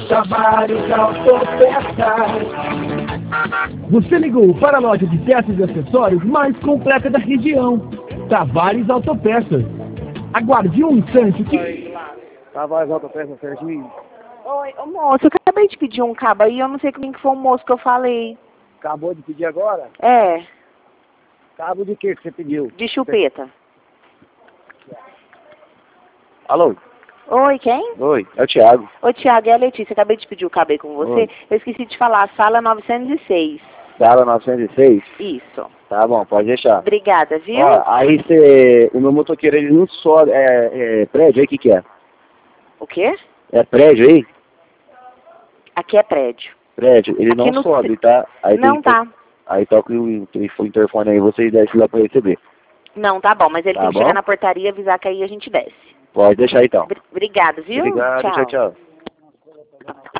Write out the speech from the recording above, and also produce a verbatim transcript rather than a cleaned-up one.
Tavares Autopeças. Você ligou para a loja de peças e acessórios mais completa da região. Tavares Autopeças. Aguarde um instante que... Tavares Autopeças, Serginho. Oi, ô moço, eu acabei de pedir um cabo aí, eu não sei quem que foi o moço que eu falei. Acabou de pedir agora? É, Cabo de que que você pediu? de chupeta. Alô? Oi, quem? Oi, é o Thiago. Ô, Thiago, é a Letícia, acabei de pedir o cabo aí com você. Oi. Eu esqueci de falar, sala novecentos e seis. Sala novecentos e seis? Isso. Tá bom, pode deixar. Obrigada, viu? Ó, aí você... O meu motoqueiro, ele não sobe... É, é prédio aí, o que que é? O quê? É prédio aí? Aqui é prédio. Prédio, ele Aqui não no sobe, ce- tá? Aí Não tem, tá. Aí toca o, o interfone aí, vocês descem lá pra receber. Não, tá bom, mas ele Tá tem que bom? chegar na portaria e avisar que aí a gente desce. Pode deixar então. Br- Obrigado, viu? Obrigado, tchau, tchau.